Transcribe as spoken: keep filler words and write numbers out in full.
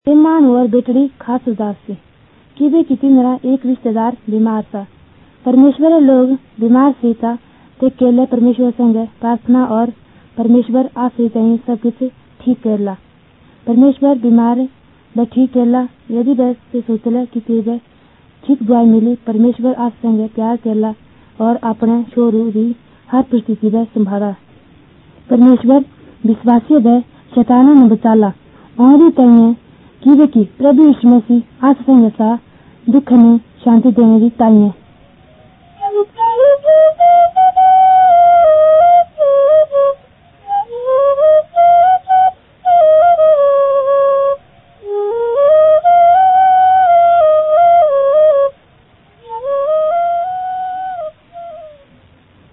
ईमान और बेटड़ी खास उदास थी कि वे कितनी तरह एक रिश्तेदार बीमार था। परमेश्वर लोग बीमार से था ते केले परमेश्वर संग प्रार्थना और परमेश्वर आश्रय चाहिए सब कुछ ठीक करला। परमेश्वर बीमार व ठीक करला यदि वह से सोचला कि तेरे ठीक दुआई मिली। परमेश्वर आज संग प्यार करला और अपने शोरू भी हर परिस्थिति में संभाला। परमेश्वर विश्वासी व शैतानों ने बचाला और चाहिए कि वे की प्रभु यीशु मसीह आज संग सा दुख में शांति देने की ताई है।